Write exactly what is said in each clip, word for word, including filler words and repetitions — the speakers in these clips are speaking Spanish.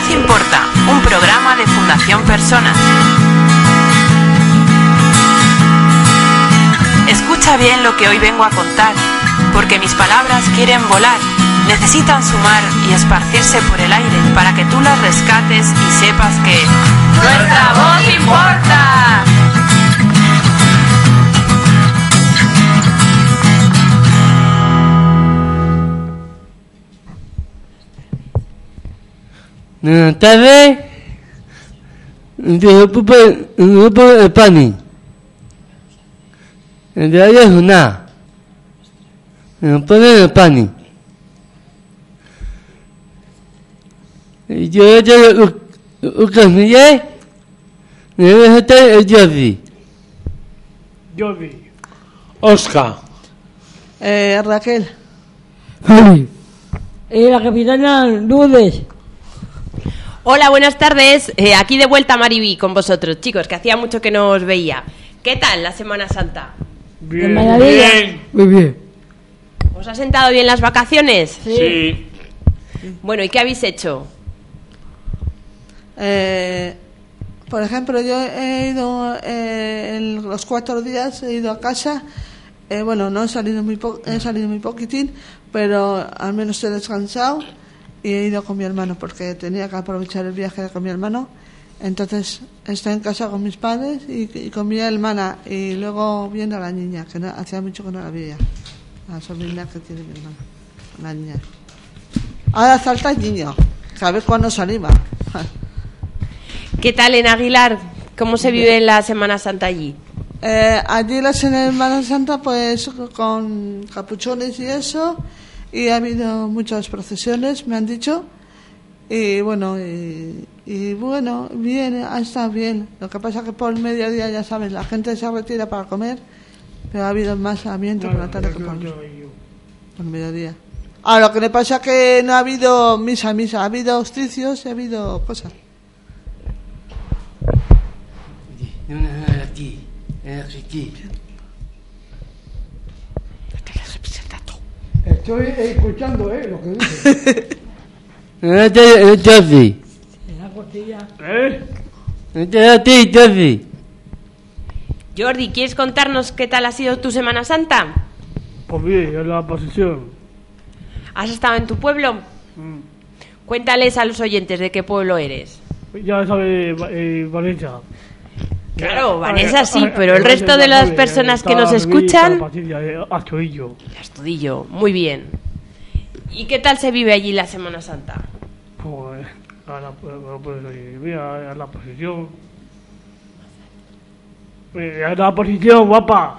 Voz Importa, un programa de Fundación Personas. Escucha bien lo que hoy vengo a contar, porque mis palabras quieren volar, necesitan sumar y esparcirse por el aire para que tú las rescates y sepas que ¡nuestra voz importa! Buenas tardes. Yo ocupo el grupo de Pani. En realidad es una. Me ponen el Pani. Yo soy Lucas Miguel. Me voy a estar el Jordi. Jordi. Oscar. Eh, Raquel. Javi. Eh, la capitana Lourdes. Hola, buenas tardes. Eh, aquí de vuelta Mariby con vosotros, chicos, que hacía mucho que no os veía. ¿Qué tal la Semana Santa? Bien. Bien. Muy bien. ¿Os ha sentado bien las vacaciones? Sí. Bueno, ¿y qué habéis hecho? Eh, por ejemplo, yo he ido eh, en los cuatro días he ido a casa. Eh, bueno, no he salido muy po- he salido muy poquitín, pero al menos he descansado. Y he ido con mi hermano porque tenía que aprovechar el viaje con mi hermano. Entonces estoy en casa con mis padres y, y con mi hermana. Y luego viendo a la niña, que no, hacía mucho que no la veía. La sobrina que tiene mi hermana, la niña. Ahora salta el niño, que a ver cuándo se anima. ¿Qué tal en Aguilar? ¿Cómo se vive la Semana Santa allí? Eh, allí la Semana Santa, pues con capuchones y eso. Y ha habido muchas procesiones, me han dicho. Y bueno, y, y bueno, bien, ha estado bien. Lo que pasa es que por el mediodía, ya sabes, la gente se retira para comer, pero ha habido más ambiente por la tarde que por, por el mediodía. Ah, lo que le pasa es que no ha habido misa, misa, ha habido hosticios y ha habido cosas. Aquí, aquí. Estoy escuchando, ¿eh? Lo que dice. Este es Jordi. En la costilla. ¿Eh? Este es a ti, Jordi. Jordi, ¿quieres contarnos qué tal ha sido tu Semana Santa? Pues bien, en la posición. ¿Has estado en tu pueblo? Mm. Cuéntales a los oyentes de qué pueblo eres. Ya sabe, eh, Vanessa. Claro, Vanessa sí, pero el resto de las personas que nos escuchan... Astudillo. Astudillo, muy bien. ¿Y qué tal se vive allí la Semana Santa? Pues, a la, pues, mira, a la posición. Eh, a la posición, guapa.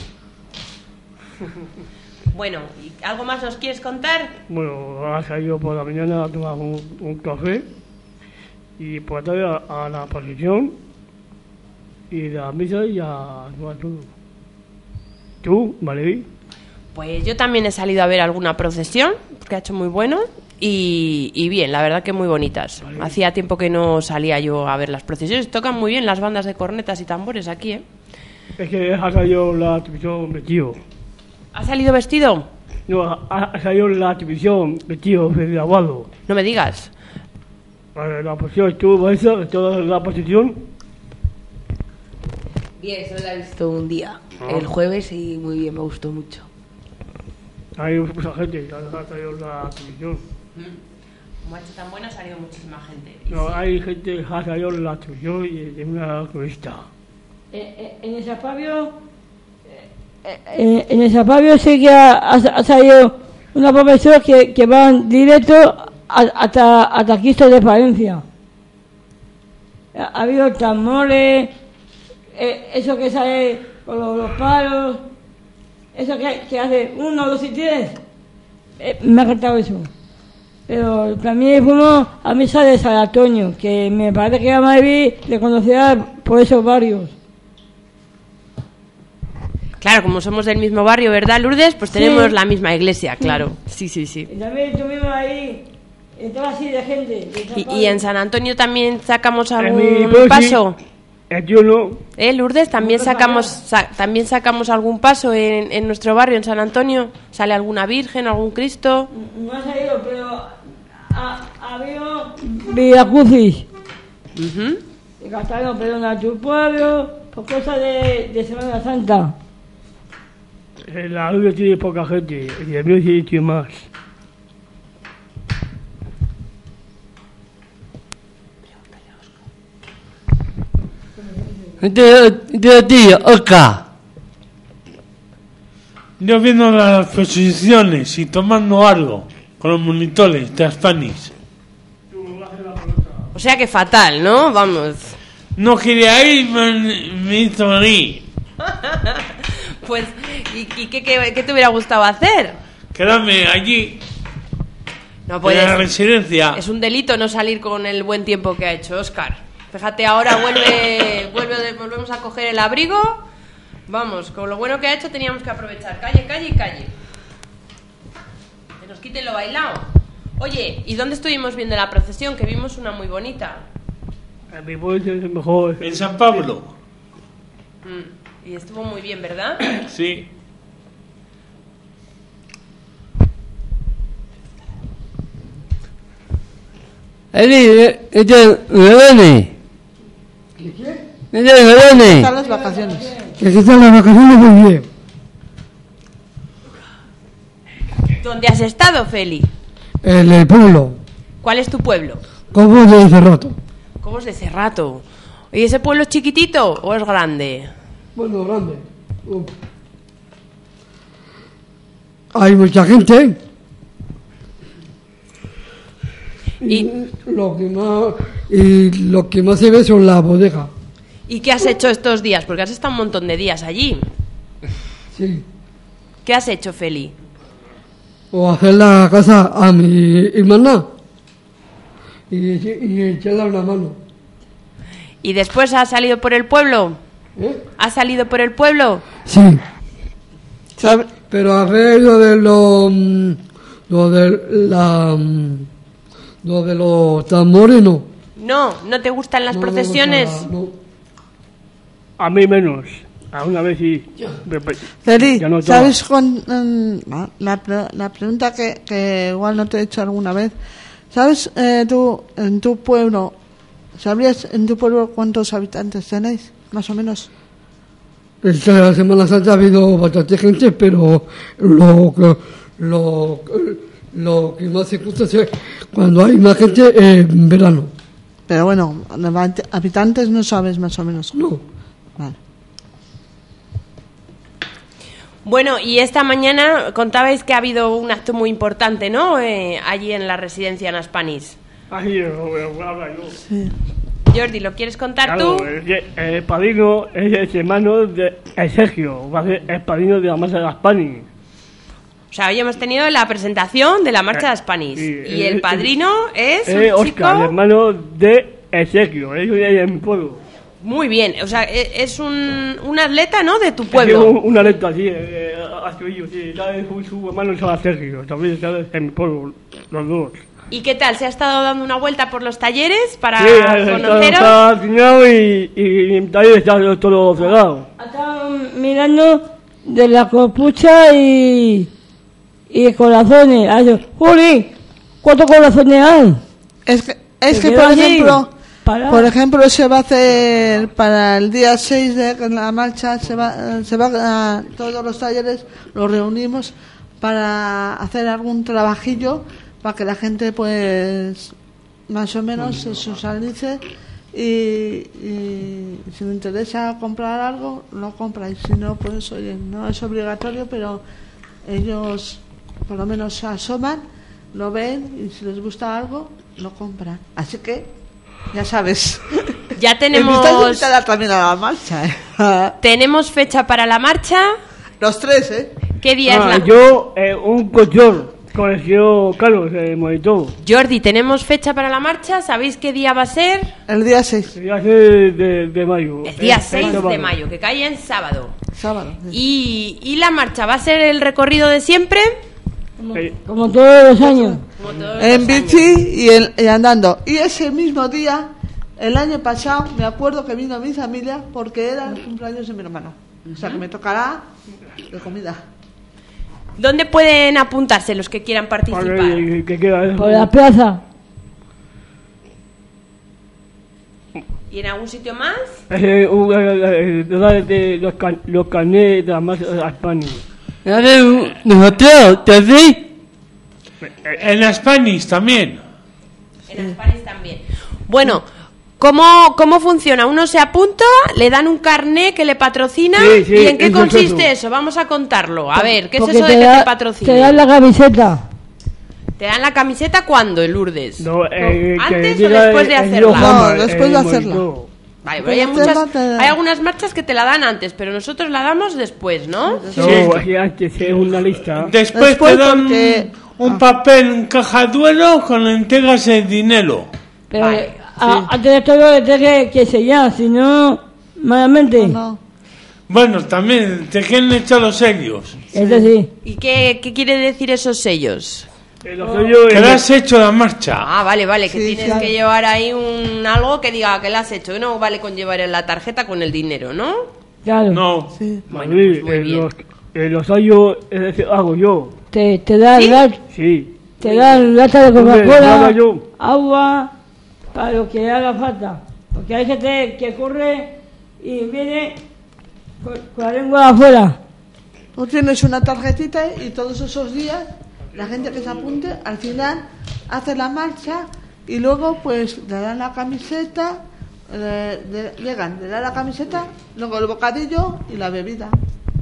Bueno, ¿y algo más nos quieres contar? Bueno, ha salido por la mañana a tomar un, un café y por la tarde a, a la posición. Y la misa y a todo. ¿Tú, Mariby? Pues yo también he salido a ver alguna procesión, porque ha hecho muy bueno, y, y bien, la verdad que muy bonitas. Vale. Hacía tiempo que no salía yo a ver las procesiones. Tocan muy bien las bandas de cornetas y tambores aquí, ¿eh? Es que ha salido la televisión vestido. ¿Ha salido vestido? No, ha, ha salido la televisión vestido de aguado. No me digas. La posición estuvo esa, toda la posición. Bien, solo la he visto un día, oh. el jueves, y muy bien, me gustó mucho. Hay mucha gente, ha salido la televisión. Como ha hecho tan buena, ha salido muchísima gente. No, sí. Hay gente que ha salido la televisión y de una revista. Eh, en el Zapavio, eh, en el Zapavio sí que ha, ha salido una profesora que, que van directo a, hasta, hasta Cristo de Palencia. Ha habido tambores. Eh, eso que sale con los, los palos, eso que, que hace uno, dos y tres, eh, me ha encantado eso. Pero también fuimos a misa de San Antonio, que me parece que a Mariby le conocía por esos barrios. Claro, como somos del mismo barrio, ¿verdad, Lourdes? Pues tenemos sí. la misma iglesia, claro. Sí, sí, sí. Y también estuvimos ahí, estaba así de gente. De ¿Y, ¿Y en San Antonio también sacamos algún pues paso? Sí. Yo no. ¿Eh, Lourdes? ¿También sacamos sa- también sacamos algún paso en, en nuestro barrio, en San Antonio? ¿Sale alguna virgen, algún Cristo? No ha salido, pero ha, ha habido Villacrucis. Ujú. Y cantaron perdón a tu pueblo por cosas de, de Semana Santa. En la rubia tiene poca gente, y el mío sí tiene más. De, de ti, Oscar. Yo viendo las exposiciones y tomando algo con los monitores de Spanish. O sea que fatal, ¿no? Vamos. No quería ir, me, me hizo venir. Pues, ¿y, y qué, qué, qué te hubiera gustado hacer? Quedarme allí, No en puedes. la residencia. Es un delito no salir con el buen tiempo que ha hecho Óscar. Fíjate, ahora vuelve, vuelve, volvemos a coger el abrigo. Vamos, con lo bueno que ha hecho teníamos que aprovechar. Calle, calle y calle. Que nos quiten lo bailado. Oye, ¿y dónde estuvimos viendo la procesión? Que vimos una muy bonita. En mi pueblo es el mejor. En San Pablo. Mm, y estuvo muy bien, ¿verdad? Sí. Eli, este Meloni. Este Meloni. Están las vacaciones. Que están las vacaciones muy bien. ¿Dónde has estado, Feli? En el pueblo, ¿Cuál es tu pueblo? como de Cerrato. ¿Cómo es de Cerrato? ¿Y ese pueblo es chiquitito o es grande? Bueno, grande. Uh. Hay mucha gente. ¿Y, Lo que más, y lo que más se ve son las bodegas. ¿Y qué has hecho estos días? Porque has estado un montón de días allí. Sí. ¿Qué has hecho, Feli? O hacer la casa a mi hermana. Y, y echarle una mano. ¿Y después has salido por el pueblo? ¿Eh? ¿Has salido por el pueblo? Sí. ¿Sabe? Pero a ver lo de los... mm, Lo de la... mm, Lo de los tambores, no. No, ¿no te gustan las No me procesiones? gusta, no. A mí menos. A una vez sí. Feli, Ya no ¿sabes con, mm, no, la, pre- la pregunta que, que igual no te he hecho alguna vez? ¿Sabes eh, tú, en tu pueblo, sabrías en tu pueblo cuántos habitantes tenéis, más o menos? Esta Semana Santa ha habido bastante gente, pero lo que, lo, lo que más se gusta es cuando hay más gente en verano. Pero bueno, habitantes no sabes más o menos. No. Vale. Bueno, y esta mañana contabais que ha habido un acto muy importante, ¿no? Eh, allí en la residencia en Aspanis. Ahí lo voy a hablar yo. Sí. Jordi, ¿lo quieres contar Claro, tú? es que el padrino es el hermano de el Sergio, va a ser el padrino de la marcha de las Spani. O sea, hoy hemos tenido la presentación de la marcha de Aspanis. Sí, Y eh, el eh, padrino es Es un chico... Oscar, el hermano de el Sergio, él vive en mi pueblo. Muy bien, o sea, e- es un, un atleta, ¿no? De tu Es pueblo. un, una letra así, eh, así, sí, ¿sabes? Su, su hermano se llama Sergio, también está en mi pueblo, los dos. ¿Y qué tal? ¿Se ha estado dando una vuelta por los talleres para Sí, está, conoceros? está asignado y, y, y también está todo cerrado. Estaban mirando de la capucha y, y corazones. Ay, Juli, ¿cuántos corazones hay? Es que, es Se que quedó por allí, ejemplo, parado. por ejemplo, se va a hacer para el día seis de la marcha, se va, se va a todos los talleres, los reunimos para hacer algún trabajillo para que la gente, pues, más o menos se socialice y, y si le interesa comprar algo, lo compra y si no, pues, oye, no es obligatorio, pero ellos por lo menos se asoman, lo ven y si les gusta algo, lo compran. Así que, ya sabes. Ya Invitáis tenemos, invitada también a la marcha, ¿eh? tenemos fecha para la marcha. Los tres, ¿eh? ¿Qué día Ah, es la...? yo, eh, un colchón, con el señor Carlos, el monitor. Jordi, ¿tenemos fecha para la marcha? ¿Sabéis qué día va a ser? El día seis, El día seis de, de mayo. El día Eh, seis de sábado. mayo, que cae en sábado. sábado. sí. ¿Y, y la marcha va a ser el recorrido de siempre? Eh, Como todos los años. Como todos En los años. bici y, el- y andando. Y ese mismo día, el año pasado, me acuerdo que vino mi familia porque era el cumpleaños de mi hermano. O sea que me tocará de comida. ¿Dónde pueden apuntarse los que quieran participar? vale, ¿qué queda? Por la plaza. ¿Y en algún sitio más? Eh, un, eh, eh, de los, can, los carnets de la marcha de España. A ver, nosotros, ¿te ves? En la Spanish también. En Spanish también. Bueno, ¿cómo, ¿cómo funciona? Uno se apunta, le dan un carné que le patrocina. Sí, sí, ¿Y en qué eso, consiste eso. eso? Vamos a contarlo. A ver, ¿qué es Porque eso de te que da- te patrocina? Te dan la camiseta. ¿Te dan la camiseta cuándo, el Lourdes? No, eh, que ¿Antes o diga después de el- el hacerla? Yohama, No, después el de hacerla. monitor. Vale, pero hay, Después de muchas, hacerla te- hay algunas marchas que te la dan antes, pero nosotros la damos después, ¿no? No, aquí antes es una lista. Después, Después te dan porque- un papel en caja duelo con entregas el dinero. Pero Vale, a- antes de todo te que, que sellar, si no, malamente. No, Bueno, también te quieren echar los sellos. Eso sí. ¿Y qué, qué quiere decir esos sellos? Eh, lo suyo Que es- le has hecho la marcha. Ah, vale, vale, que Sí, tienes claro. que llevar ahí un algo que diga que lo has hecho. No vale con llevar en la tarjeta con el dinero, ¿no? Claro. No. sí. Bueno, Madrid, pues muy eh, bien. los, eh, los hallos, es decir, hago yo. Te, te dan ¿Sí? la- Sí. te dan lata de Hombre, lo hago Coca-Cola, yo. agua, para lo que haga falta. Porque hay gente que corre y viene con, con la lengua afuera. Tú tienes una tarjetita y todos esos días la gente que se apunte al final hace la marcha y luego pues le dan la camiseta, le, le- llegan, le dan la camiseta, luego el bocadillo y la bebida.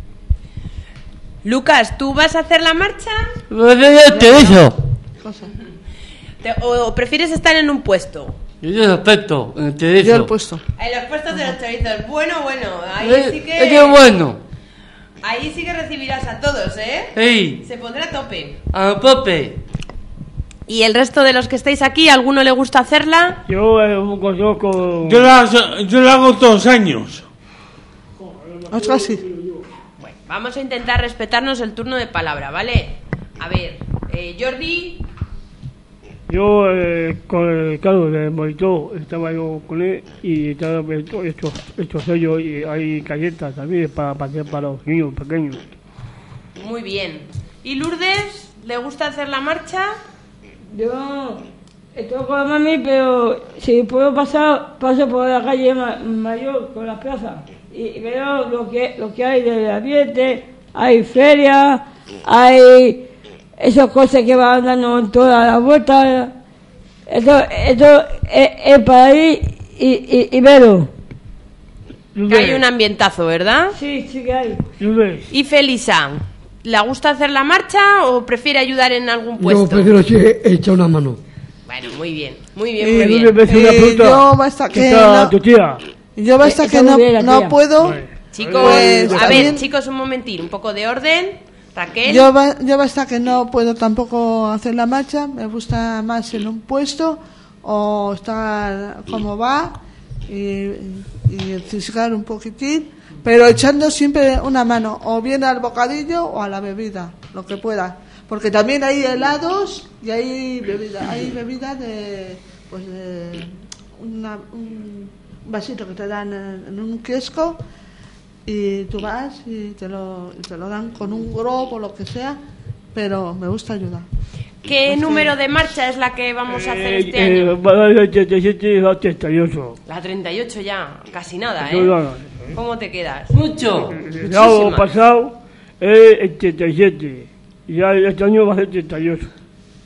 Lucas, ¿tú vas a hacer la marcha Pues yo te eso. Cosa. Te- o, o prefieres estar en un puesto? Yo te aspecto, te Yo el eso. puesto. En los puestos de los chorizos. Bueno, bueno, ahí Eh, sí Es que... que bueno. Ahí sí que recibirás a todos, ¿eh? Ey, Se pondrá a tope. a Pope. ¿Y el resto de los que estáis aquí, alguno le gusta hacerla? Yo eh, un consejo con... Yo la, yo la hago todos los años. Otra sí. Bueno, vamos a intentar respetarnos el turno de palabra, ¿vale? A ver, eh, Jordi... Yo eh, con el cargo del monitor estaba yo con él y estaba hecho, hecho, hecho sellos y hay galletas también para, para, para los niños pequeños. Muy bien. ¿Y Lourdes? ¿Le gusta hacer la marcha? Yo estoy con la mami, pero si puedo pasar, paso por la calle Ma- Mayor con las plazas y, y veo lo que lo que hay del ambiente. Hay ferias, hay esas cosas que van dando en todas las vueltas. Esto, esto es, es para ir y, y, y verlo. Que hay un ambientazo, ¿verdad? Sí, sí que hay. Lourdes, ¿Y Felisa? ¿Le gusta hacer la marcha o prefiere ayudar en algún puesto? Yo prefiero che- echar una mano. Bueno, muy bien, muy bien, Eh, muy Lourdes, bien. ves una Eh, fruta yo basta que está no- tu tía. Yo basta Eh, que está no, muy bien la no tía. puedo. Vale. Chicos, Pues, a también- ver, chicos, un momentín, un poco de orden. Raquel. Yo, ba- yo basta que no puedo tampoco hacer la marcha, me gusta más en un puesto o estar como va y, y ciscar un poquitín, pero echando siempre una mano, o bien al bocadillo o a la bebida, lo que pueda. Porque también hay helados y hay bebida, hay bebida de, pues de una- un vasito que te dan en, en un kiosco y tú vas y te lo, y te lo dan con un globo o lo que sea, pero me gusta ayudar. ¿Qué Pues número que- de marcha es la que vamos a hacer Eh, este eh, año? va a dar ochenta y siete y ochenta y ocho. La treinta y ocho ya, casi nada, Yo ¿eh? lo- ¿Cómo te quedas? Mucho. El año Muchísimas. pasado es ochenta y siete y ya este año va a ser treinta y ocho.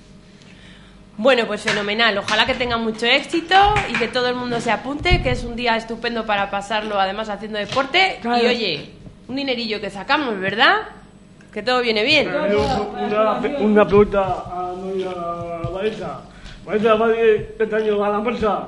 Bueno, pues fenomenal. Ojalá que tenga mucho éxito y que todo el mundo se apunte, que es un día estupendo para pasarlo, además haciendo deporte. Claro. Y oye, un dinerillo que sacamos, ¿verdad? Que todo viene bien. Eh, Una, una pregunta a María Vanessa. Vanessa, ¿va a ir este año a la marcha?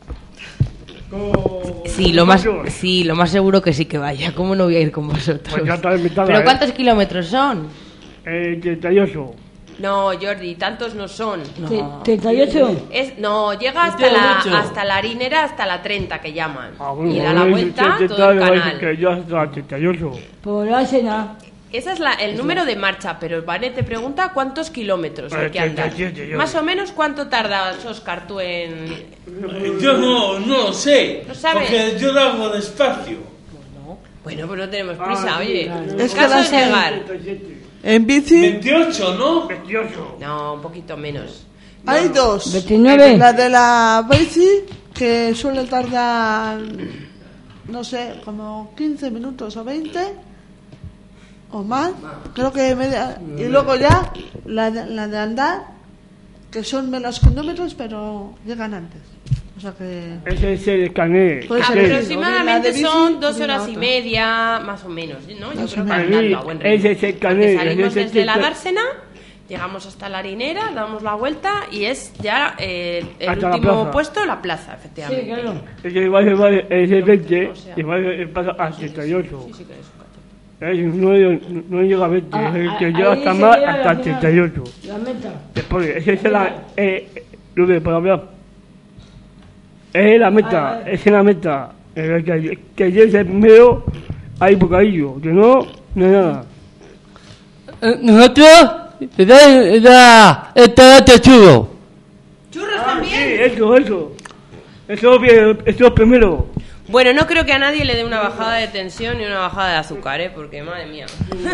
Con- Sí, lo más, con- sí, lo más seguro que sí que vaya. ¿Cómo no voy a ir con vosotros? Pues ya está invitada, ¿Pero ¿eh? cuántos kilómetros son? Eh, treinta y ocho. No, Jordi, tantos no son. Te- ¿treinta y ocho? Es, no, llega hasta Tiene la, mucho. hasta la harinera, hasta la treinta que llaman. Ah, bueno, Y da la bueno, vuelta que- que todo el tal, canal. Que ya está treinta y ocho. Por la cena. Ese es la, el número de marcha, pero el Vane te pregunta cuántos kilómetros hay Pues que andar. treinta y siete, yo. Más o menos, ¿cuánto tardas, Óscar, tú en...? Yo no, no lo sé. ¿No sabes? Porque yo lo hago despacio. Bueno, pues no tenemos prisa, Ah, sí, oye. claro. El Es que caso la es sé. llegar. treinta y siete. En bici veintiocho, ¿no? veintiocho. No, un poquito menos. hay dos. veintinueve. La de la bici, que suele tardar, no sé, como quince minutos o veinte o más, creo que media, y luego ya la, la de andar, que son menos kilómetros, pero llegan antes. O sea que... Ese es el carnet. Puede ser Aproximadamente la de bici son dos y la horas y otra. media, más o menos, ¿no? Yo Más creo o que menos. andando a buen ritmo. Ese es el Porque carnet, salimos ese es desde el la ca- dársena, llegamos hasta la harinera, damos la vuelta y es ya eh, el Hasta la último plaza. puesto, la plaza, efectivamente. Sí, claro. Ese va a ser- va a ser- es el veinte O sea. y va a ser- pasa a treinta y ocho. Sí, sí que es un cacho. Es, no, no llega a veinte, Ah, es el ah, que ahí llega hasta sería más la hasta final. treinta y ocho. La meta. Después, esa es la... Eh, lo de para hablar. Es la meta, Ah, es la meta. Eh, que, que llegue el primero, hay bocadillo. Que no, no hay nada. Eh, Nosotros, está, está, está techudo. ¿Churros Sí, también? eso, eso. Eso, bien, eso es primero. Bueno, no creo que a nadie le dé una bajada de tensión ni una bajada de azúcar, ¿eh? Porque, madre mía.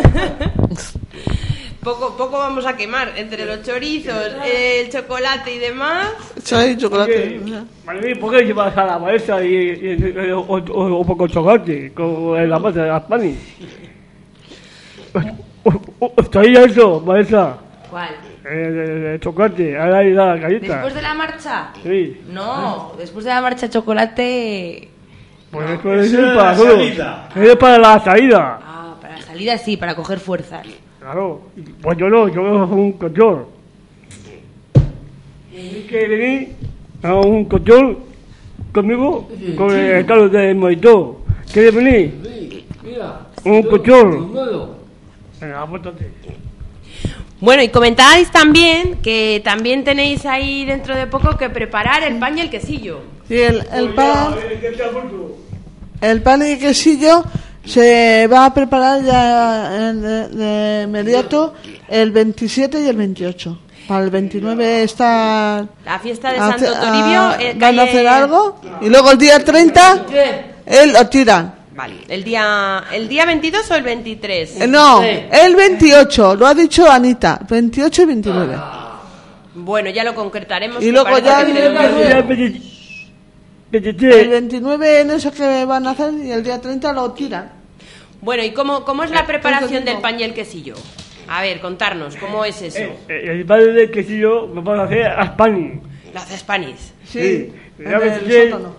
poco, poco vamos a quemar entre los chorizos, el chocolate y demás. Chai, chocolate. Oye, Madre mía, ¿por qué llevas a la maestra y, y, y- o, o, o poco chocolate con la masa de las panis? ¿Está ahí eso, maestra? ¿Cuál? El, el- el chocolate, ahora ahí la galleta. ¿Después de la marcha? Sí, No, después de la marcha chocolate... pues eso es Eso es para la todos. salida. Es para la salida. Ah, para la salida sí, para coger fuerzas. Claro, pues yo no, yo no soy un control. Tienes que venir a un control conmigo con el carro del monitor. ¿Quieres venir? Mira. Un control. Nuevo. Venga, apúntate. Bueno, y comentáis también que también tenéis ahí dentro de poco que preparar el pan y el quesillo. Y el, el pan, el pan y quesillo se va a preparar ya en- de, de inmediato el veintisiete y el veintiocho. Para el veintinueve está... La fiesta de hace- Santo Toribio, ah, eh, van a calle- hacer algo y luego el día treinta él lo tiran. Vale, el día, el día veintidós o el veintitrés. Eh, no, el veintiocho, lo ha dicho Anita, veintiocho y veintinueve. Bueno, ya lo concretaremos. Y que luego parece ya que el tenemos- El veintitrés. veintinueve no sé qué van a hacer y el día treinta lo tiran. Bueno, ¿y cómo, cómo es la preparación entonces del no. pan y el quesillo? A ver, contarnos, ¿cómo es eso? Eh, El padre del quesillo me va a hacer a Spani. Lo haces panis. Sí. en Ya me el dice- sótano.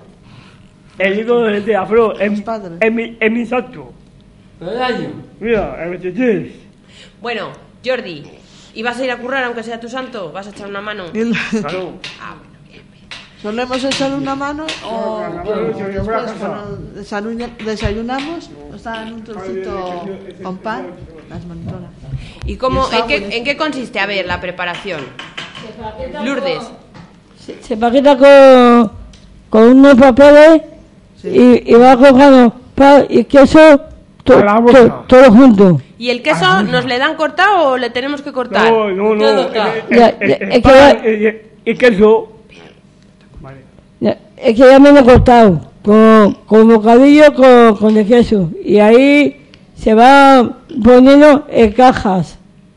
El hijo de de Afro, en, Los padres. en, mi, en mi salto. El año. Mira, el veintitrés. Bueno, Jordi, ¿y vas a ir a currar aunque sea tu santo? ¿Vas a echar una mano? Y el- Claro. Ah, bueno, bien, bien. solemos echar una mano o, No, no, o no, no, después no, no, no, no. cuando desayuna- desayunamos nos dan un trocito con pan, las monitoras. ¿Y cómo, Y está en qué, bueno. en qué consiste, a ver, la preparación? Lourdes. Se, se paqueta con, con unos papeles y, y va cogiendo pan y queso to- A la to- boca. todo junto. ¿Y el queso nos le dan cortado o le tenemos que cortar? No, no, no. Todo está. El- Ya, el- ya, el es que pan ya- y- y queso. Vale. Ya, es que ya me lo he cortado con, con bocadillo con, con el queso y ahí se va poniendo en cajas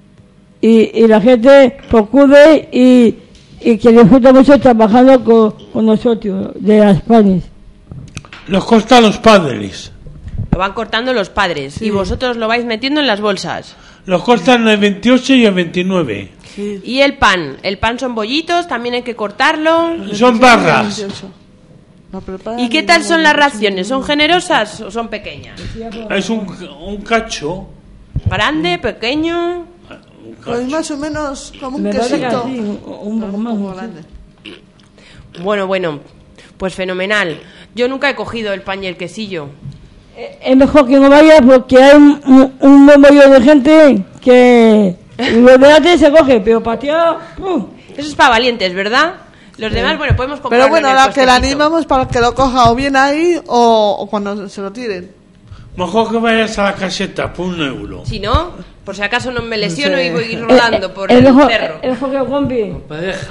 y, y la gente procure y, y que disfruta mucho trabajando con, con nosotros de las panes. Los cortan los padres. Lo van cortando los padres y vosotros lo vais metiendo en las bolsas. Los cortan el veintiocho y el veintinueve. ¿Y el pan? ¿El pan son bollitos? ¿También hay que cortarlo? Son barras. veintiocho. Lo preparan ¿Y qué y tal luego son las lo- raciones? ¿Son generosas o son pequeñas? Es un, un cacho. ¿Grande, pequeño? Un Pues cacho. más o menos como un Me parece que quesito. así, un, un poco más. Como no sé. grande. Bueno, bueno, pues fenomenal. Yo nunca he cogido el pan y el quesillo. Eh, Es mejor que no vaya porque hay un, un, un buen montón de gente que lo de antes se coge, pero pateado. ¡pum! Eso es para valientes, ¿verdad? Los demás, bueno, podemos comprar. Pero bueno, la que la animamos para que lo coja o bien ahí o, o cuando se lo tiren. Mejor que vayas a la caseta por un euro. Si no, por si acaso no me lesiono Sí. y voy a ir rodando por es el mejor, cerro. es mejor que lo compre. Pareja.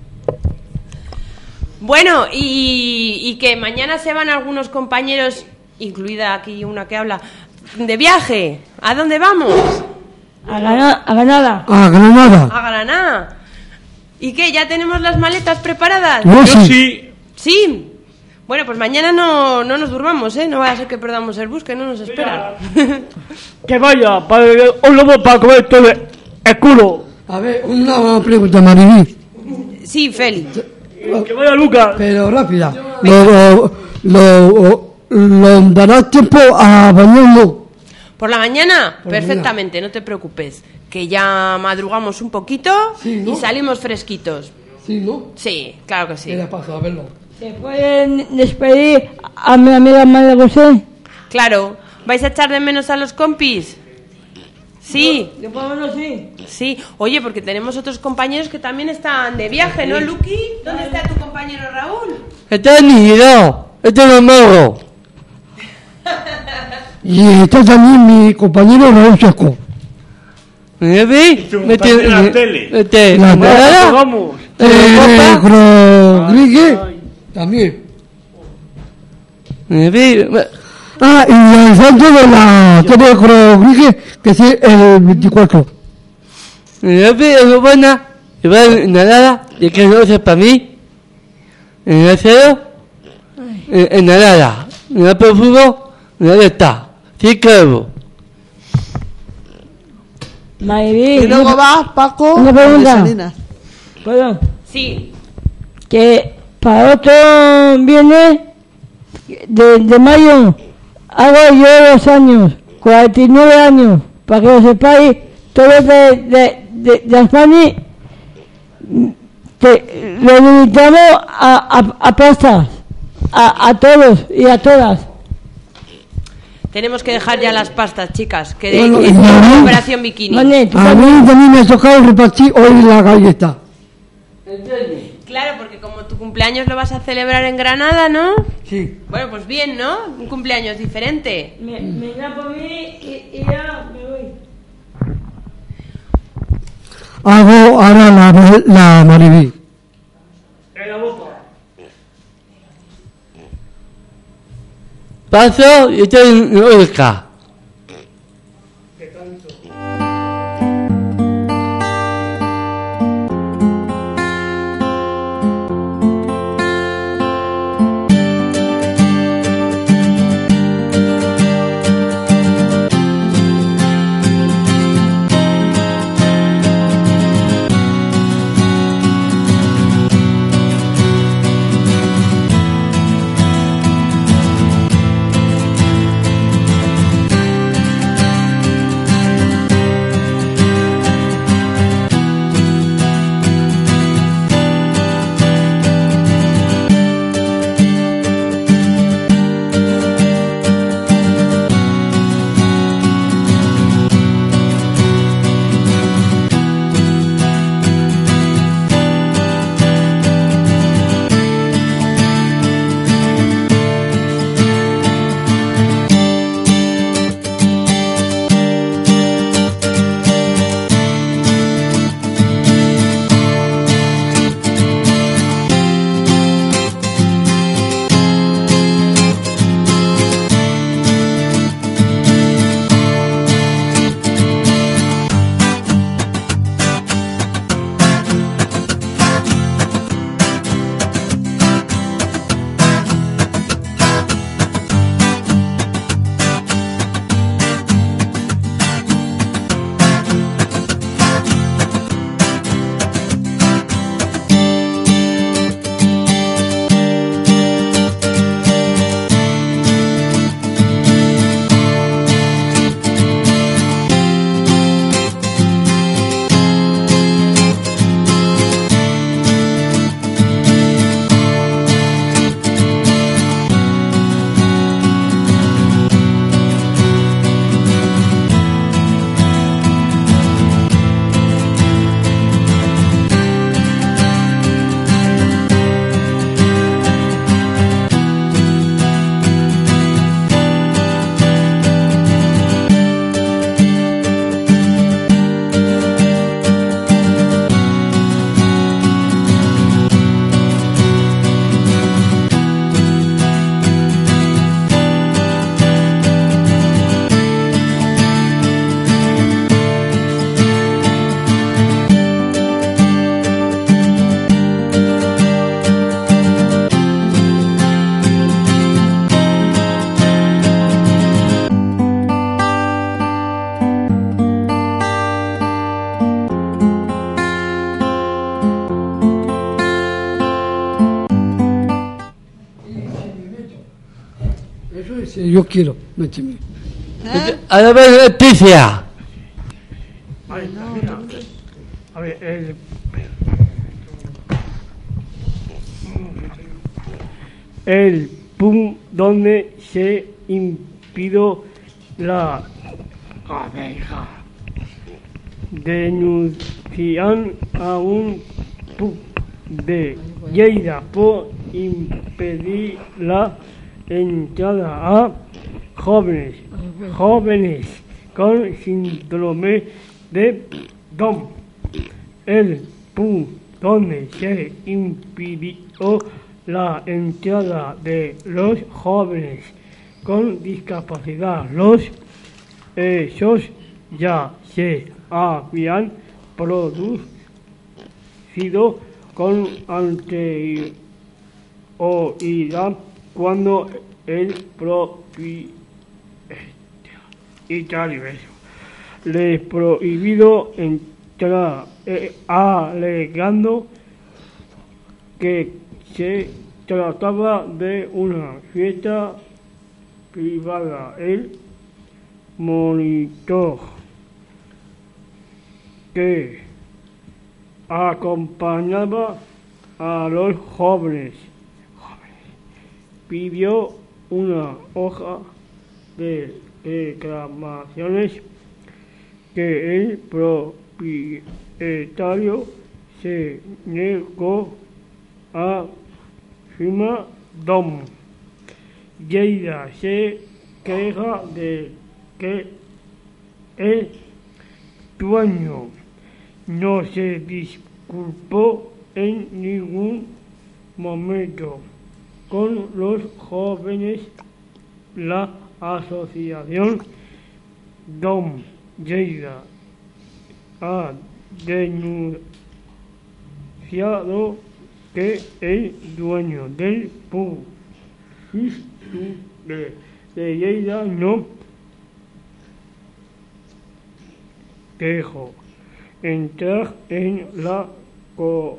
Bueno, y, y que mañana se van algunos compañeros, incluida aquí una que habla, de viaje. ¿A dónde vamos? A ganar, a ganada. A Granada. A Granada. ¿Y qué? ¿Ya tenemos las maletas preparadas? No, Yo sí. sí. Sí. Bueno, pues mañana no, no nos durmamos, ¿eh? No vaya a ser que perdamos el bus, que no nos espera. Que vaya, para un lobo para comer todo el culo. A ver, una pregunta, Maribí. Sí, Feli. Que vaya Lucas. Pero rápida. Lo, lo, lo, lo darás tiempo a bañarlo. ¿Por la mañana? Por la Perfectamente, no te preocupes. Que ya madrugamos un poquito Sí, ¿no? y salimos fresquitos. Sí, ¿no? Sí, claro que sí. ¿Qué le pasa? A verlo. ¿Se pueden despedir a mi amiga María José? Claro. ¿Vais a echar de menos a los compis? Sí. Yo por lo menos sí. Sí. Oye, porque tenemos otros compañeros que también están de viaje, ¿no, Luqui? ¿Dónde está tu compañero Raúl? Está nido, este no es morro. Y está también mi compañero Raúl Chasco. ¿Me ves? tu Me compañero te- en la me- tele. me te- La- ¿Nada? Vamos. Eh, Eh, copa. Rodríguez también. ¿Me ves? Me- Ah, y el santo de la tele Rodríguez, que es el veinticuatro. me ves, es buena. Y va en nadada, y que no sepa mí. En el cero, en, en nadada. En el profundo, ¿dónde está? Sí, claro. Mayri, Y luego va Paco una pregunta. de Salinas. perdón, Sí. que para otro viene de, de mayo hago yo dos años, cuarenta y nueve años, para que lo sepáis, todos de, de, de, de Aspani, te, lo limitamos a, a, a pastas, a, a todos y a todas. Tenemos que dejar ya las pastas, chicas. Que Bueno, es y una Manuel. operación bikini. Mané, tú A también. mí también me ha tocado repartir hoy la galleta. Claro, porque como tu cumpleaños lo vas a celebrar en Granada, ¿no? Sí. Bueno, pues bien, ¿no? Un cumpleaños diferente. Me, me da por mí y, y ya me voy. Hago ahora la, la Maribí. En la boca. Paso y estoy en Orca. yo quiero, méteme. ¿Eh? A la vez Leticia. Ahí está, mira. A ver, el... El punto donde se impidió la abeja. Denuncian a un pub de Lleida por impedir la entrada a jóvenes, jóvenes con síndrome de Down. El pub donde se impidió la entrada de los jóvenes con discapacidad. Los hechos ya se habían producido con anterioridad cuando el propietario le prohibido entrar, eh, alegando que se trataba de una fiesta privada. El monitor que acompañaba a los jóvenes, jóvenes pidió una hoja de reclamaciones que el propietario se negó a firmar. Dom Lleida se queja de que el dueño no se disculpó en ningún momento con los jóvenes. La asociación Dom Lleida ha denunciado que el dueño del pub de, de Lleida no dejó entrar en la co,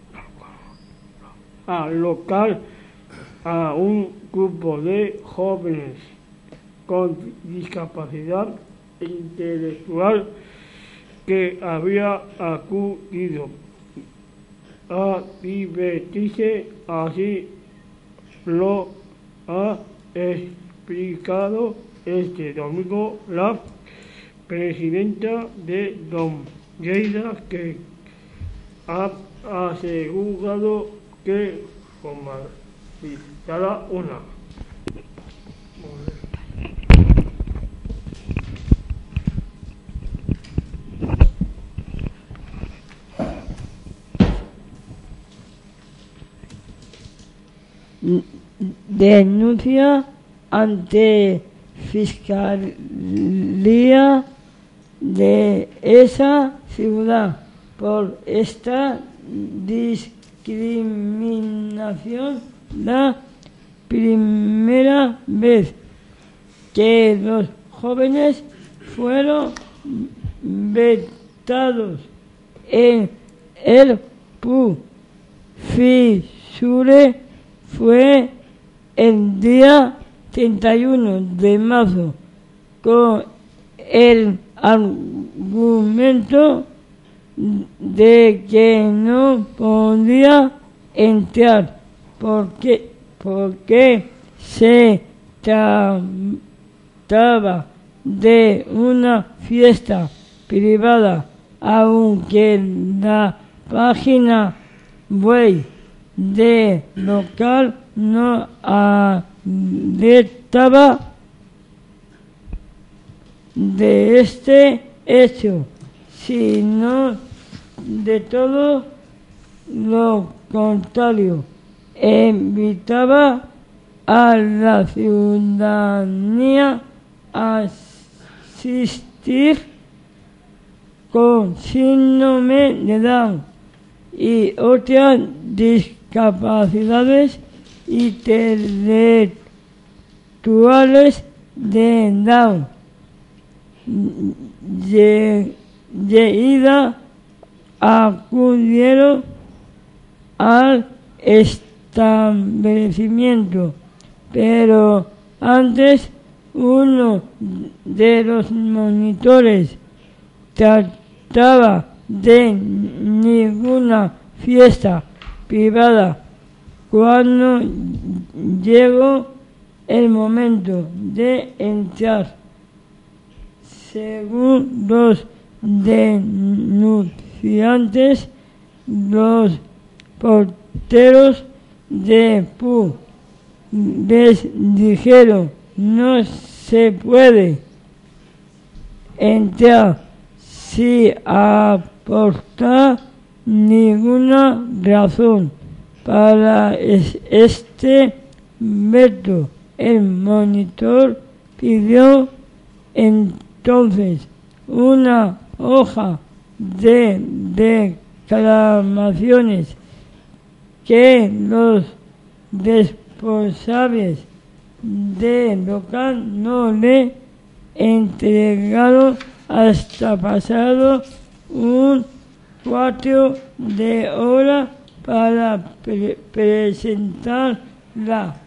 a local a un grupo de jóvenes con discapacidad intelectual que había acudido a divertirse. Así lo ha explicado este domingo la presidenta de Dom Lleida, que ha asegurado que formalizará una denuncia ante Fiscalía de esa ciudad por esta discriminación. La primera vez que los jóvenes fueron vetados en el pub Fisure fue el día treinta y uno de marzo, con el argumento de que no podía entrar porque, porque se trataba de una fiesta privada, aunque la página web de local no alertaba de este hecho, sino de todo lo contrario. Invitaba a la ciudadanía a asistir con síndrome de Down y otras discapacidades intelectuales de Down. Lleida acudieron al establecimiento, pero antes uno de los monitores trataba de ninguna fiesta privada. Cuando llegó el momento de entrar, según los denunciantes, los porteros de Pú les dijeron: no se puede entrar sin aportar ninguna razón para este veto. El monitor pidió entonces una hoja de reclamaciones que los responsables del local no le entregaron hasta pasado un cuarto de hora para pre- presentarla.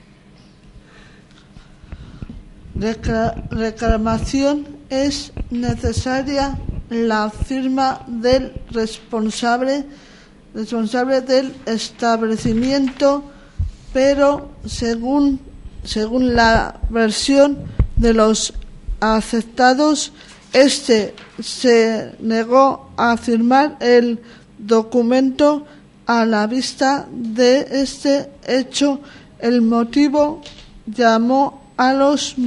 Recla- reclamación es necesaria la firma del responsable responsable del establecimiento, pero según según la versión de los afectados, este se negó a firmar el documento. A la vista de este hecho, el motivo llamó a los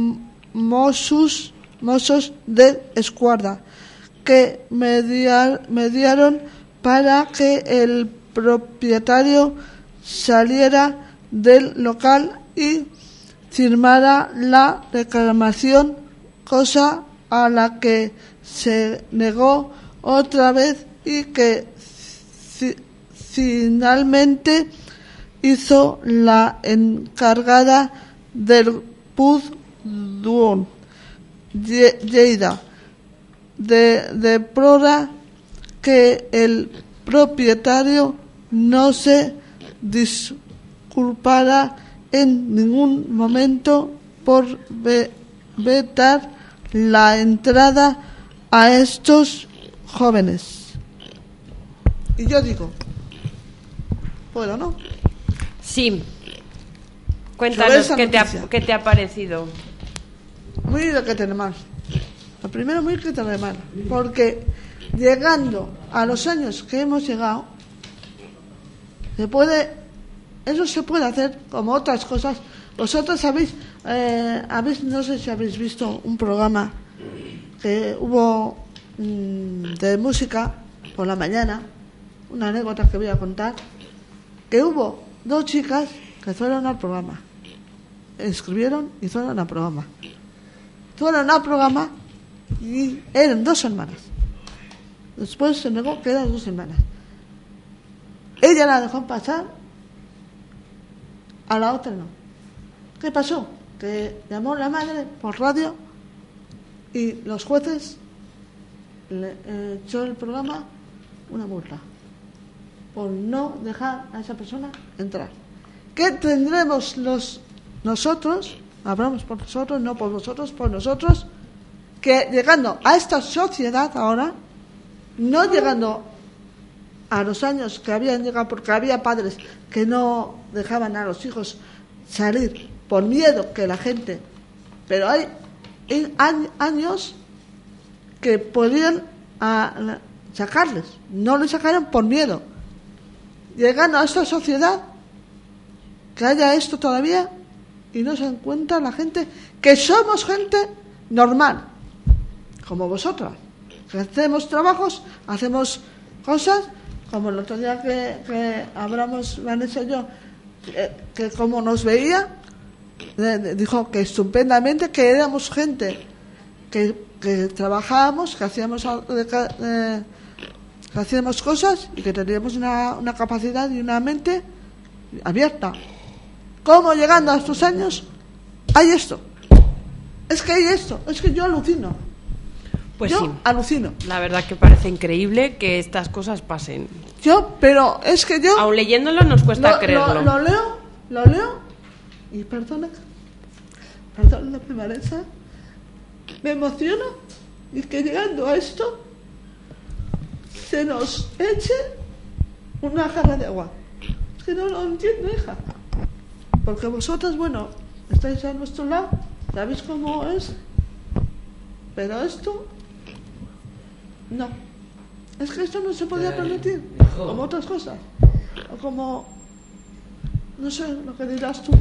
Mossos Mossos de Escuadra, que mediar, mediaron para que el propietario saliera del local y firmara la reclamación, cosa a la que se negó otra vez y que fi, finalmente hizo la encargada del Puz Duon, Lleida, de, de Prora, que el propietario no se disculpara en ningún momento por ve, vetar la entrada a estos jóvenes. Y yo digo, ¿puedo, no? Sí. Cuéntanos qué te, ha, qué te ha parecido. Muy lo que tiene mal. Lo primero, muy que tiene mal. Porque llegando a los años que hemos llegado, se puede, eso se puede hacer como otras cosas. Vosotros habéis, eh, habéis, no sé si habéis visto un programa que hubo mmm, de música por la mañana, una anécdota que voy a contar, que hubo dos chicas que fueron al programa, escribieron y fueron al programa. Fueron al programa y eran dos hermanas. Después se negó que eran dos hermanas. Ella la dejó pasar, a la otra no. ¿Qué pasó? Que llamó la madre por radio y los jueces le eh, echó el programa una multa por no dejar a esa persona entrar. ¿Qué tendremos los nosotros? Hablamos por nosotros, no por vosotros, por nosotros, que llegando a esta sociedad ahora, no llegando a los años que habían llegado, porque había padres que no dejaban a los hijos salir por miedo que la gente, pero hay años que podían a, sacarles, no les sacaron por miedo. Llegando a esta sociedad, que haya esto todavía y no se encuentra la gente que somos gente normal, como vosotras, que hacemos trabajos, hacemos cosas, como el otro día que, que hablamos Vanessa y yo, que, que como nos veía, eh, dijo que estupendamente, que éramos gente que, que trabajábamos, que hacíamos eh, que hacíamos cosas y que teníamos una, una capacidad y una mente abierta. ¿Cómo llegando a estos años hay esto? Es que hay esto, es que yo alucino. Pues yo sí, alucino. La verdad que parece increíble que estas cosas pasen. Yo, pero es que yo... Aun leyéndolo nos cuesta lo, creerlo. Lo, lo leo, lo leo, y perdona, perdón la primaresa, me emociono y que llegando a esto se nos eche una jarra de agua. Es que no lo entiendo, hija. Porque vosotras, bueno, estáis a nuestro lado, sabéis cómo es, pero esto, no. Es que esto no se podía permitir, como otras cosas. O como, no sé, lo que dirás tú.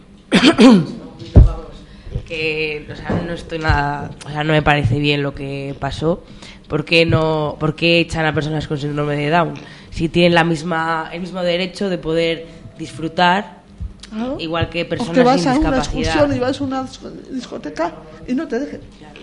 Que, o sea, no estoy nada, o sea, no me parece bien lo que pasó. ¿Por qué no, por qué echan a personas con síndrome de Down? Si tienen la misma, el mismo derecho de poder disfrutar, claro, igual que personas sin discapacidad. O que vas a una excursión y vas a una discoteca y no te dejen.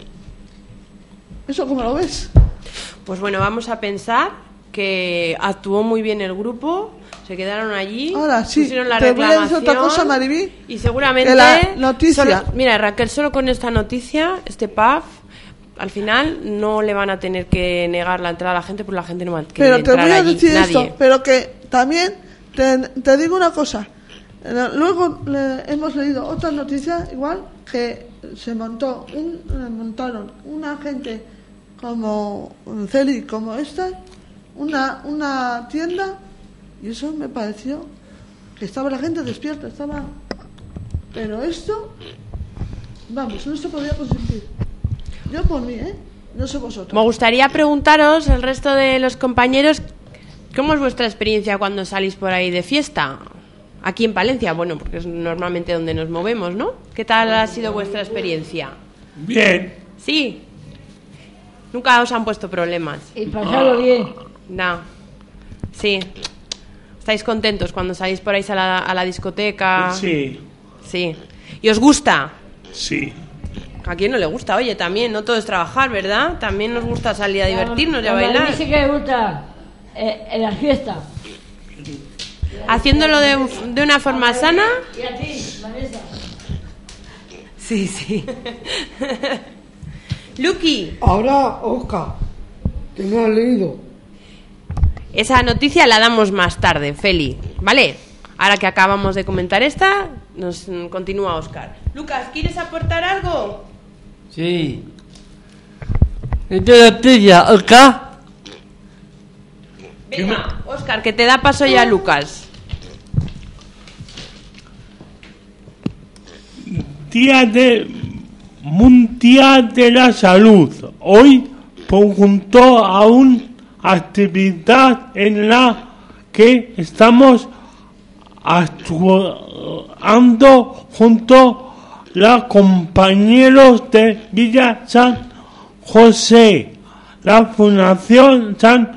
¿Eso cómo lo ves? Pues bueno, vamos a pensar que actuó muy bien el grupo. Se quedaron allí, ahora sí, pusieron la te reclamación. voy a decir otra cosa, Maribí, y seguramente la noticia. Solo, mira, Raquel, solo con esta noticia, este P A F, al final no le van a tener que negar la entrada a la gente, porque la gente no va a querer entrar allí. Pero te voy a decir allí, esto, nadie. Pero que también te, te digo una cosa. Luego le, hemos leído otra noticia igual, que se montó un, montaron una gente como Celi, como esta, una una tienda, y eso me pareció que estaba la gente despierta, estaba, pero esto, vamos, no se podía consentir. Yo por mí, ¿eh? No sé vosotros. Me gustaría preguntaros, el resto de los compañeros, ¿cómo es vuestra experiencia cuando salís por ahí de fiesta? Aquí en Palencia, bueno, porque es normalmente donde nos movemos, ¿no? ¿Qué tal ha sido vuestra experiencia? Bien. ¿Sí? ¿Nunca os han puesto problemas? Y pasado bien. No. Sí. ¿Estáis contentos cuando salís por ahí a la, a la discoteca? Sí. Sí. ¿Y os gusta? Sí. ¿A quién no le gusta? Oye, también, no todo es trabajar, ¿verdad? También nos gusta salir a divertirnos y a bailar. A mí sí que me gusta eh, en la fiesta. Haciéndolo de, un, de una forma sana. ¿Y a ti, Vanessa? Sí, sí. Lucky. Ahora, Oscar, que no has leído. Esa noticia la damos más tarde, Feli, ¿vale? Ahora que acabamos de comentar esta, nos continúa Oscar. Lucas, ¿quieres aportar algo? Sí. Esta noticia, Oscar. Venga, Oscar, que te da paso ya Lucas. Día de Mundial de la Salud. Hoy junto a una actividad en la que estamos actuando junto a los compañeros de Villa San José, la Fundación San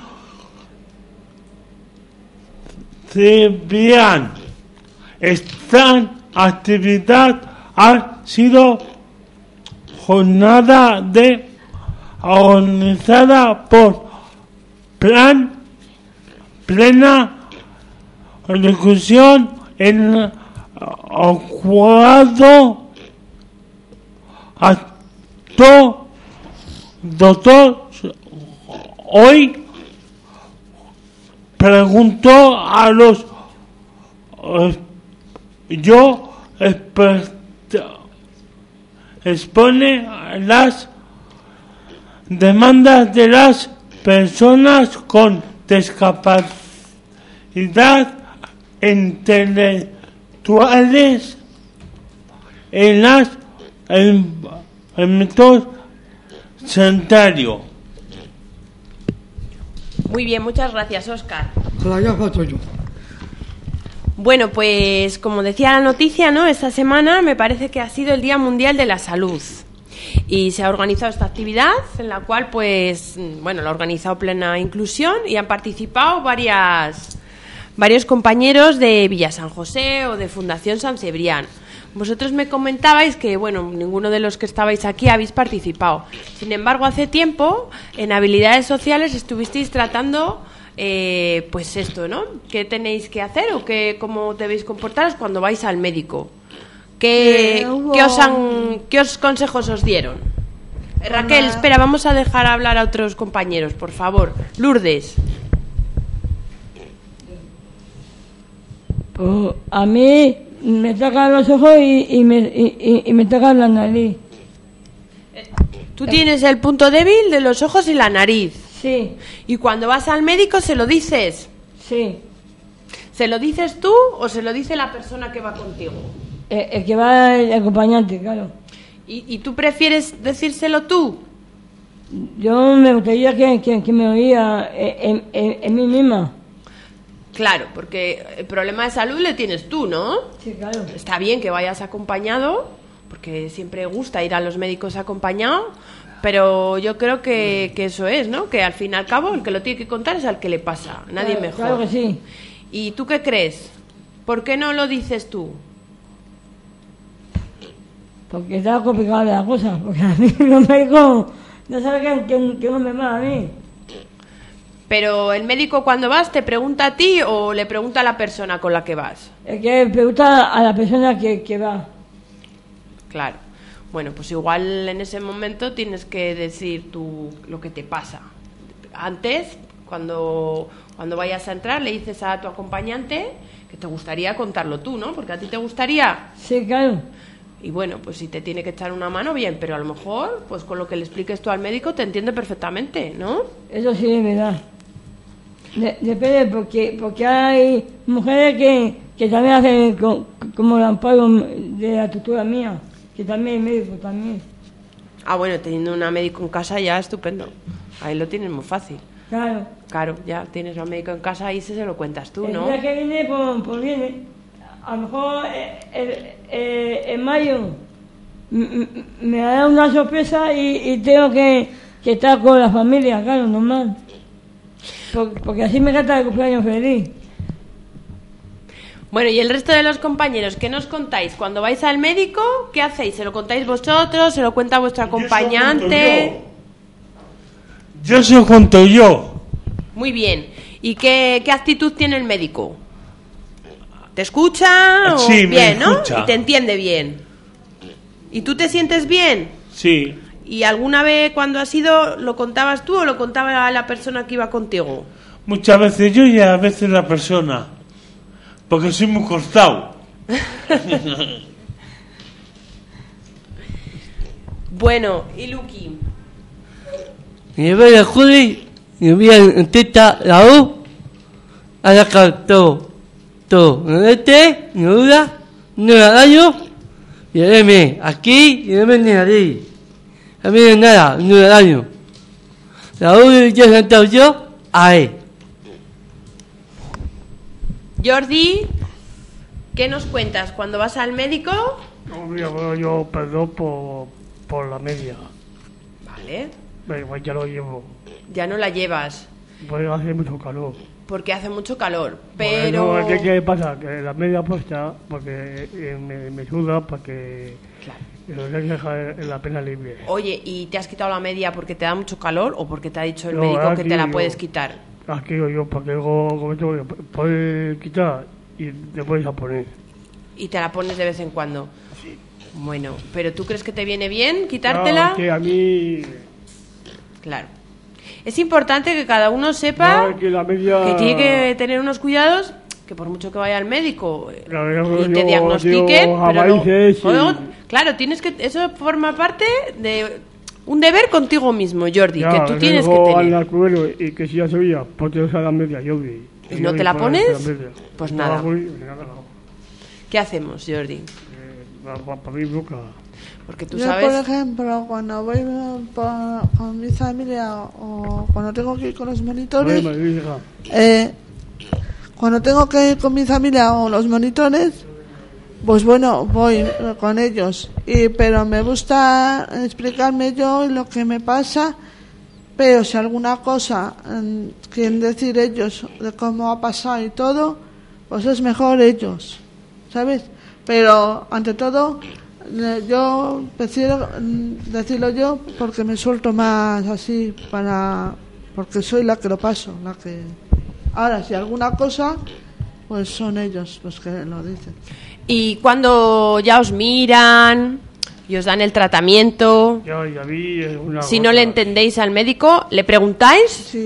Ciprián. Esta actividad ha sido jornada de organizada por Plan Plena Discusión en el cuadro acto doctor hoy preguntó a los eh, yo expone las demandas de las personas con discapacidad intelectuales en las ámbitos sanitarios. Muy bien, muchas gracias, Óscar. Ya falto yo. Bueno, pues como decía la noticia, ¿no? Esta semana me parece que ha sido el Día Mundial de la Salud. Y se ha organizado esta actividad en la cual, pues, bueno, la ha organizado Plena Inclusión y han participado varias, varios compañeros de Villa San José o de Fundación San Cebrián. Vosotros me comentabais que, bueno, ninguno de los que estabais aquí habéis participado. Sin embargo, hace tiempo, en Habilidades Sociales estuvisteis tratando, eh, pues esto, ¿no? ¿Qué tenéis que hacer o qué, cómo debéis comportaros cuando vais al médico? ¿Qué, eh, hubo... ¿qué, os han, ¿Qué os consejos os dieron? Eh, Raquel, espera, vamos a dejar hablar a otros compañeros, por favor. Lourdes. Pues a mí me tocan los ojos y, y, me, y, y, y me tocan la nariz. Tú tienes el punto débil de los ojos y la nariz. Sí. Y cuando vas al médico se lo dices. Sí. ¿Se lo dices tú o se lo dice la persona que va contigo? El, el que va el acompañante, claro. ¿Y, y tú prefieres decírselo tú? Yo me gustaría que, que, que me oía en, en, en mí misma. Claro, porque el problema de salud le tienes tú, ¿no? Sí, claro. Está bien que vayas acompañado, porque siempre gusta ir a los médicos acompañado, pero yo creo que, que eso es, ¿no? Que al fin y al cabo el que lo tiene que contar es al que le pasa, nadie Claro, mejor. claro que sí. ¿Y tú qué crees? ¿Por qué no lo dices tú? Porque está complicada la cosa, porque a mí los médicos no saben que, que no me va a mí. Pero el médico cuando vas te pregunta a ti o le pregunta a la persona con la que vas. Es que pregunta a la persona que, que va. Claro. Bueno, pues igual en ese momento tienes que decir tú lo que te pasa. Antes, cuando, cuando vayas a entrar, le dices a tu acompañante que te gustaría contarlo tú, ¿no? Porque a ti te gustaría. Sí, claro. Y bueno, pues si te tiene que echar una mano, bien, pero a lo mejor, pues con lo que le expliques tú al médico te entiende perfectamente, ¿no? Eso sí es verdad. De- depende, porque porque hay mujeres que, que también hacen co- como el amparo de la tutora mía, que también es médico también. Ah, bueno, teniendo una médico en casa ya estupendo. Ahí lo tienes muy fácil. Claro. Claro, ya tienes a un médico en casa y se, se lo cuentas tú, ¿no? El día que viene, pues, pues viene. A lo mejor eh, el- eh, en mayo m- m- me da una sorpresa y, y tengo que, que estar con la familia, claro, normal. Porque, porque así me canta el cumpleaños feliz. Bueno, y el resto de los compañeros, ¿qué nos contáis? Cuando vais al médico, ¿qué hacéis? ¿Se lo contáis vosotros? ¿Se lo cuenta vuestro acompañante? Yo soy junto yo. Muy bien. ¿Y qué, qué actitud tiene el médico? ¿Te escucha? O Sí, me bien, ¿no? escucha. Y te entiende bien. ¿Y tú te sientes bien? Sí. ¿Y alguna vez cuando has ido lo contabas tú o lo contaba la persona que iba contigo? Muchas veces yo y a veces la persona. Porque soy muy cortado. Bueno, y Lucky. Y voy a Juli, y voy a intentar la U, a sacar todo, todo, no este, no duda, no la daño, y deme aquí, y deme ni ahí. A mí no nada, no la daño. La U yo he sentado yo, ahí. Jordi, ¿qué nos cuentas? Cuando vas al médico, No, mira, bueno, yo perdón por, por la media. vale, Pero igual ya lo llevo. ya no la llevas Pues hace mucho calor. porque hace mucho calor, pero... Bueno, ¿qué, ¿qué pasa? Que la media puesta, porque eh, me, me suda para que lo deje en la pena libre. Oye, ¿y te has quitado la media porque te da mucho calor o porque te ha dicho el No, médico ahora que sí, te la yo- puedes quitar? Aquí digo yo, porque luego como esto, puedes quitar y te puedes a poner. Y te la pones de vez en cuando. Bueno, pero ¿tú crees que te viene bien quitártela? No, que a mí... Claro. Es importante que cada uno sepa No, que la media... que tiene que tener unos cuidados, que por mucho que vaya al médico eh, Claro, yo- y te yo- diagnostiquen, yo pero no- avalices y- luego- claro, tienes que eso forma parte de un deber contigo mismo, Jordi, Ya, que tú tienes que luego tener. al cubero y que si ya sabía, ponte a la media, yo vi. ¿Y no te la pones? Pues nada. No, voy, nada, no. ¿Qué hacemos, Jordi? Eh, para mí nunca. Porque tú Yo, sabes... por ejemplo, cuando voy eh, pa- con mi familia o cuando tengo que ir con los monitores, Oye, mi hija, eh, cuando tengo que ir con mi familia o los monitores, pues bueno, voy eh, con ellos. Y, pero me gusta explicarme yo lo que me pasa, pero si alguna cosa eh, quieren decir ellos de cómo ha pasado y todo, pues es mejor ellos, ¿sabes? Pero ante todo, eh, yo prefiero mm, decirlo yo porque me suelto más así para porque soy la que lo paso, la que ahora si alguna cosa pues son ellos los que lo dicen. Y cuando ya os miran y os dan el tratamiento, ya, ya vi eh, una si no cosa. le entendéis al médico, ¿le preguntáis? Sí.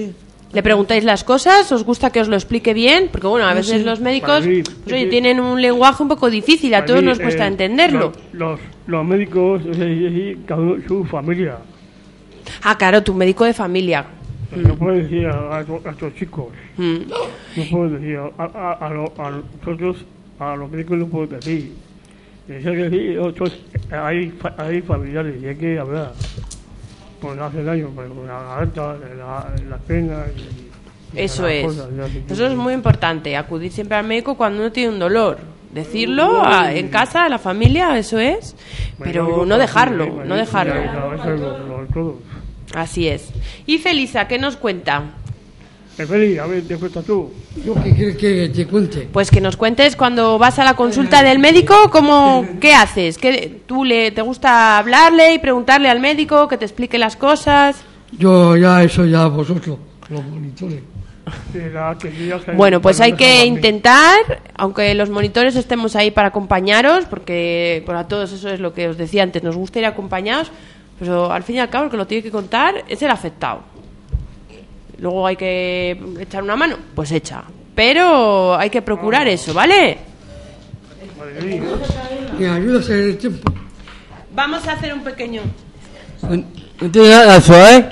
¿Le preguntáis las cosas? ¿Os gusta que os lo explique bien? Porque bueno, a veces Sí. los médicos Para mí, pues, oye, sí. tienen un lenguaje un poco difícil, a Para todos mí, nos cuesta eh, entenderlo. Los, los, los médicos, es decir, cada uno su familia. Ah, claro, tu médico de familia. No puedes decir a, a, a estos chicos, Mm. no puedes decir a, a, a, lo- a nosotros, a los médicos no puedes decir. Tienes que decir, otros, hay, fa- hay familiares y hay que hablar. Pues no hace daño, pues, con la garganta, la, la pena y, y Eso las es. cosas, ya, sí, Eso es muy importante, acudir siempre al médico cuando uno tiene un dolor. Decirlo a- en casa, a la familia, eso es. Pero no dejarlo, no dejarlo. Eso es lo, lo, todo. Así es. Y Felisa, ¿qué nos cuenta? Feli, a ver, te cuentas tú. Yo que quieres que te cuente. Pues que nos cuentes cuando vas a la consulta del médico, ¿cómo, ¿qué haces? ¿Qué, ¿Tú le, te gusta hablarle y preguntarle al médico que te explique las cosas? Yo ya, eso ya vosotros, los monitores. Sí, la que yo ya sé- Bueno, pues no hay me que dejaba a mí. intentar, aunque los monitores estemos ahí para acompañaros, porque por a todos eso es lo que os decía antes, nos gusta ir acompañados, pero al fin y al cabo el que lo tiene que contar es el afectado. Luego hay que echar una mano, pues echa. Pero hay que procurar eso, ¿vale? Madre mía. ¿Me ayudas en el tiempo? Vamos a hacer un pequeño... No no tiene nada, ¿eh?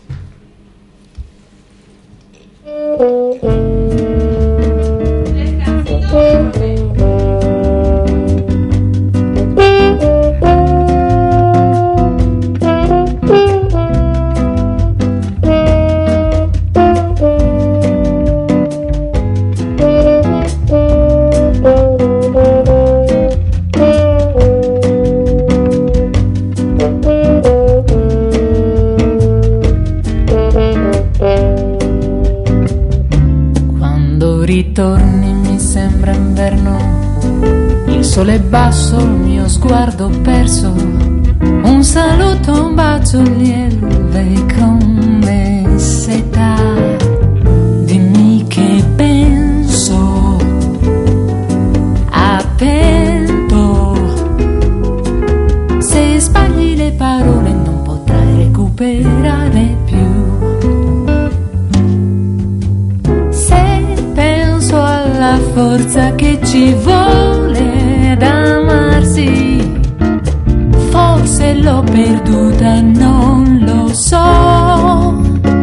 Quando ritorni mi sembra inverno, il sole è basso, il mio sguardo perso, un saluto, un bacio lieve come seta. Dimmi che penso, attento, se sbagli le parole non potrai recuperare più. La forza che ci vuole ad amarsi, forse l'ho perduta, non lo so.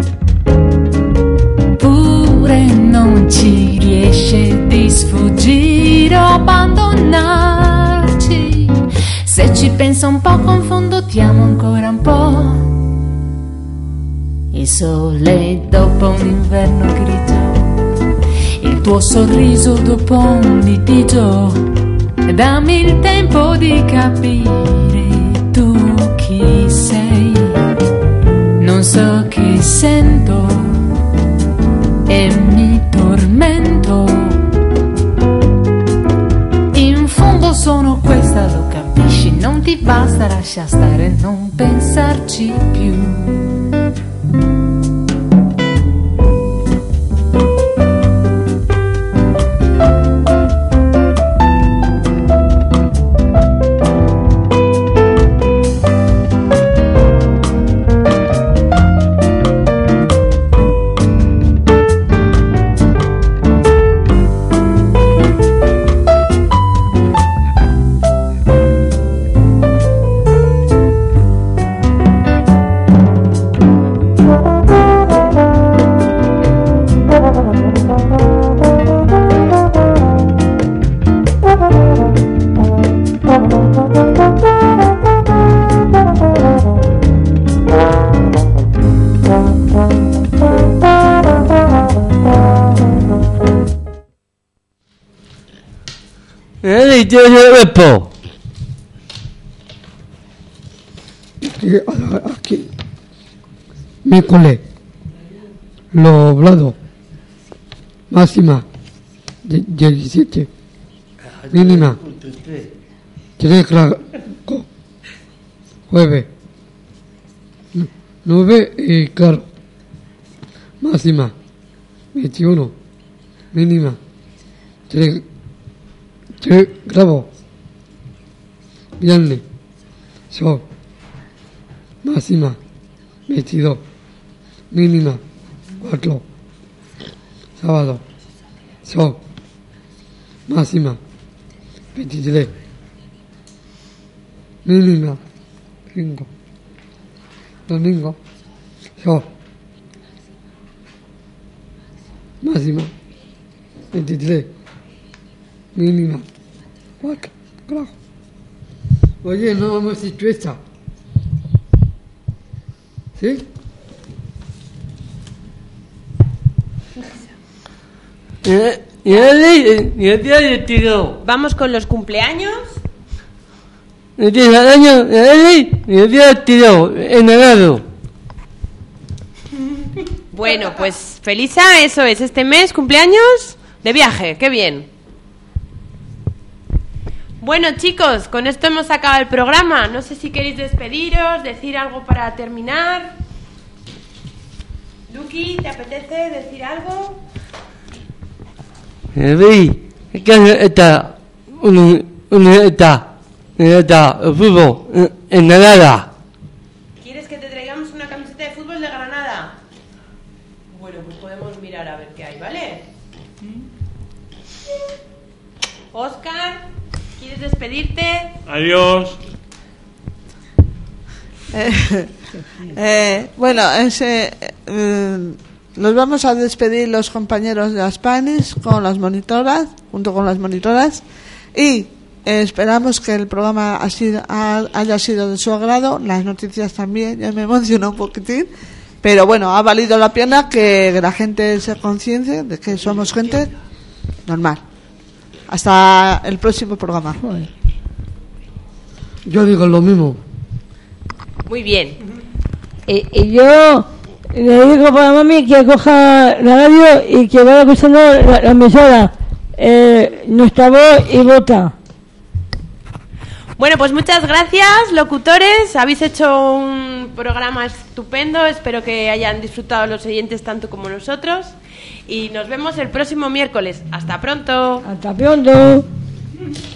Pure non ci riesce di sfuggire o abbandonarci. Se ci penso un po' confondo, ti amo ancora un po'. Il sole dopo un inverno grigio, il tuo sorriso dopo un litigio, dammi il tempo di capire tu chi sei. Non so che sento e mi tormento, in fondo sono questa, lo capisci, non ti basta, lascia stare, non pensarci più. Eh, yo soy Expo. Aquí, a- aquí. Miércoles. Lo hablado. Máxima. de- diecisiete. Mínima. tres grados. Jueves. Nu- Nube y claro. Máxima. veintiuno. Mínima. tres tres grados. Viernes. Sol. Máxima. veintidós. Mínima. cuatro. sábado, sol, máxima, veintitrés, mínima, cinco, domingo, sol, máxima, veintitrés, mínima, cuatro, carajo. Oye, no hemos hecho esta. ¿Sí? Vamos con los cumpleaños. Bueno, pues Felisa, eso es, este mes, cumpleaños de viaje, qué bien. Bueno, chicos, con esto hemos acabado el programa. No sé si queréis despediros, decir algo para terminar. Luqui, ¿te apetece decir algo? Sí, que está una está está fútbol en Granada. ¿Quieres que te traigamos una camiseta de fútbol de Granada? Bueno, pues podemos mirar a ver qué hay, ¿vale? Óscar, ¿quieres despedirte? Adiós. Eh, eh, bueno, ese, eh, nos vamos a despedir los compañeros de Spanish con las monitoras, junto con las monitoras, y eh, esperamos que el programa ha sido, ha, haya sido de su agrado, las noticias también, ya me emocionó un poquitín, pero bueno, ha valido la pena que la gente se conciencie de que somos gente normal. Hasta el próximo programa. Yo digo lo mismo. Muy bien. Y, y yo le digo para mami que coja la radio y que vaya escuchando la, la emisora, eh, nuestra voz y vota. Bueno, pues muchas gracias, locutores. Habéis hecho un programa estupendo. Espero que hayan disfrutado los oyentes tanto como nosotros. Y nos vemos el próximo miércoles. Hasta pronto. Hasta pronto.